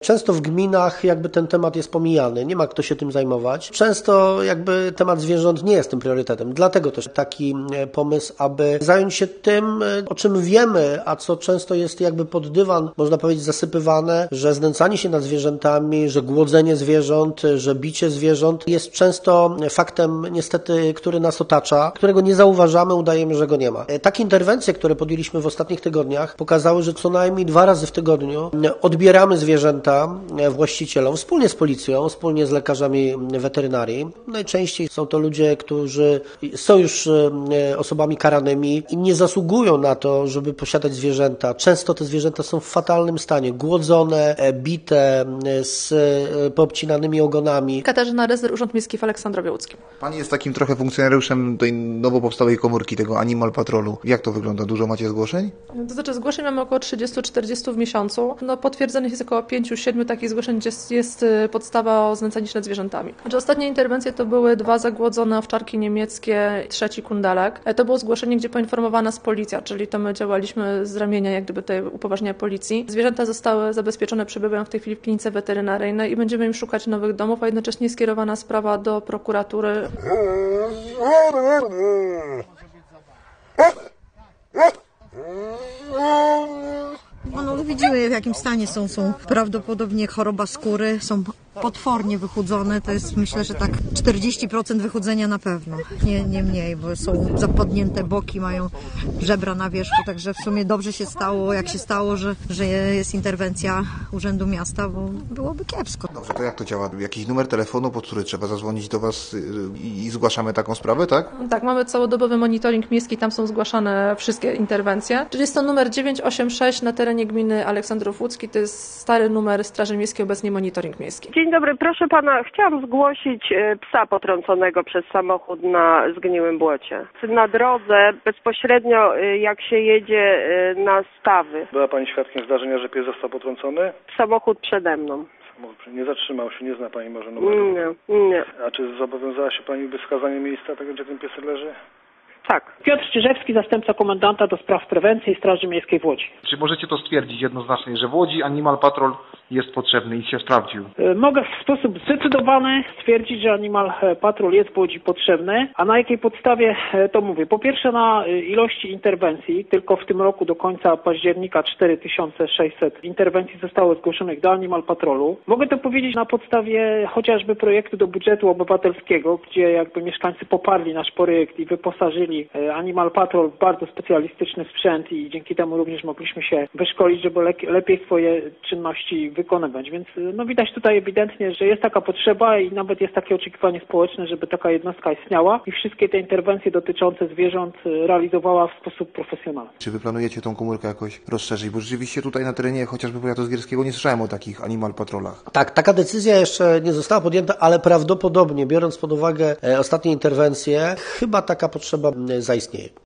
Często w gminach jakby ten temat jest pomijany, nie ma kto się tym zajmować. Często jakby temat zwierząt nie jest tym priorytetem. Dlatego też taki pomysł, aby zająć się tym, o czym wiemy, a co często jest jakby pod dywan, można powiedzieć, zasypywane, że znęcanie się nad zwierzętami, że głodzenie zwierząt, że bicie zwierząt jest często faktem niestety, który nas otacza, którego nie zauważamy, udajemy, że go nie ma. Takie interwencje, które podjęliśmy w ostatnich tygodniach, pokazały, że co najmniej 2 razy w tygodniu odbieramy zwierzęta właścicielom wspólnie z policją, wspólnie z lekarzami weterynarii. Najczęściej są to ludzie, którzy są już osobami karanymi i nie zasługują na to, żeby posiadać zwierzęta. Często te zwierzęta są w fatalnym stanie, głodzone, bite, z poobcinanymi ogonami. Katarzyna Rezer, Urząd Miejski w Aleksandrowie Łódzkim. Pani jest takim trochę funkcjonariuszem tej nowo powstałej komórki, tego Animal Patrolu. Jak to wygląda? Dużo macie zgłoszeń? To znaczy zgłoszeń mamy około 30-40 w miesiącu. Potwierdzonych jest około 5-7 takich zgłoszeń, gdzie jest podstawa o znęcanie się nad zwierzętami. Ostatnie interwencje to były 2 zagłodzone owczarki niemieckie, 3 kundalek. To było zgłoszenie, gdzie poinformowana nas policja, czyli to my działaliśmy z ramienia jak gdyby tej upoważnienia policji. Zwierzęta zostały zabezpieczone, przebywają w tej chwili w klinice weterynaryjnej i będziemy im szukać nowych domów, a jednocześnie skierowana sprawa do prokuratury. No widzimy, w jakim stanie są prawdopodobnie choroba skóry, są potwornie wychudzone, to jest myślę, że tak 40% wychudzenia na pewno, nie mniej, bo są zapadnięte boki, mają żebra na wierzchu, także w sumie dobrze się stało, jak się stało, że jest interwencja Urzędu Miasta, bo byłoby kiepsko. Dobrze, to jak to działa? Jakiś numer telefonu, pod który trzeba zadzwonić do Was i zgłaszamy taką sprawę, tak? Tak, mamy całodobowy monitoring miejski, tam są zgłaszane wszystkie interwencje, czyli jest to numer 986 na terenie gminy Aleksandrów Łódzki, to jest stary numer Straży Miejskiej, obecnie monitoring miejski. Dzień dobry, proszę pana, chciałam zgłosić psa potrąconego przez samochód na zgniłym błocie. Na drodze, bezpośrednio jak się jedzie na stawy. Była pani świadkiem zdarzenia, że pies został potrącony? Samochód przede mną. Nie zatrzymał się, nie zna pani może numeru? Nie. A czy zobowiązała się pani wskazanie miejsca tego, gdzie ten piesek leży? Tak. Piotr Czyżewski, zastępca komendanta do spraw prewencji Straży Miejskiej w Łodzi. Czy możecie to stwierdzić jednoznacznie, że w Łodzi Animal Patrol jest potrzebny i się sprawdził? Mogę w sposób zdecydowany stwierdzić, że Animal Patrol jest w Łodzi potrzebny. A na jakiej podstawie to mówię? Po pierwsze na ilości interwencji. Tylko w tym roku do końca października 4600 interwencji zostało zgłoszonych do Animal Patrolu. Mogę to powiedzieć na podstawie chociażby projektu do budżetu obywatelskiego, gdzie jakby mieszkańcy poparli nasz projekt i wyposażyli Animal Patrol w bardzo specjalistyczny sprzęt i dzięki temu również mogliśmy się wyszkolić, żeby lepiej swoje czynności wykonywać. Więc widać tutaj ewidentnie, że jest taka potrzeba i nawet jest takie oczekiwanie społeczne, żeby taka jednostka istniała i wszystkie te interwencje dotyczące zwierząt realizowała w sposób profesjonalny. Czy wy planujecie tą komórkę jakoś rozszerzyć? Bo rzeczywiście tutaj na terenie chociażby powiatu zgierskiego nie słyszałem o takich Animal Patrolach. Tak, taka decyzja jeszcze nie została podjęta, ale prawdopodobnie, biorąc pod uwagę ostatnie interwencje, chyba taka potrzeba zaistnieje.